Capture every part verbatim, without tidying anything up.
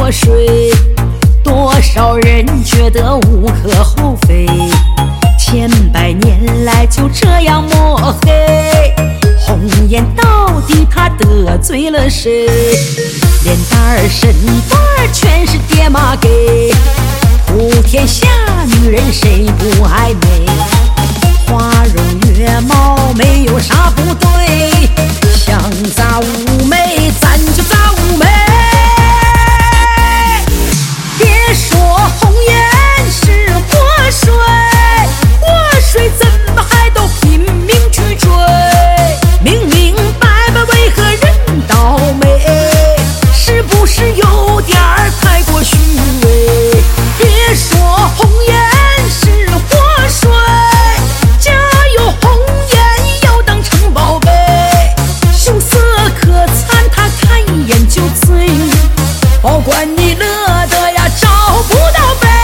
过水，多少人觉得无可厚非，千百年来就这样抹黑。红颜到底他得罪了谁？脸蛋儿身段儿全是爹妈给，普天下女人谁不爱美？花容月貌没有啥不对，想砸妩媚咱就砸妩媚。别说红颜是祸水，祸水怎么还都拼命去追？明明白白为何人倒霉？是不是有点儿太过虚伪？别说红颜是祸水，家有红颜要当成宝贝，秀色可餐他看一眼就醉，保管你乐得呀找不到北。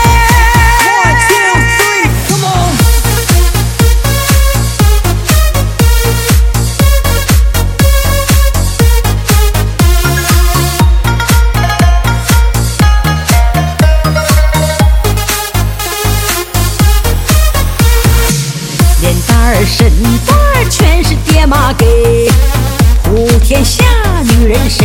脸蛋儿身段儿全是爹妈给，普天下女人谁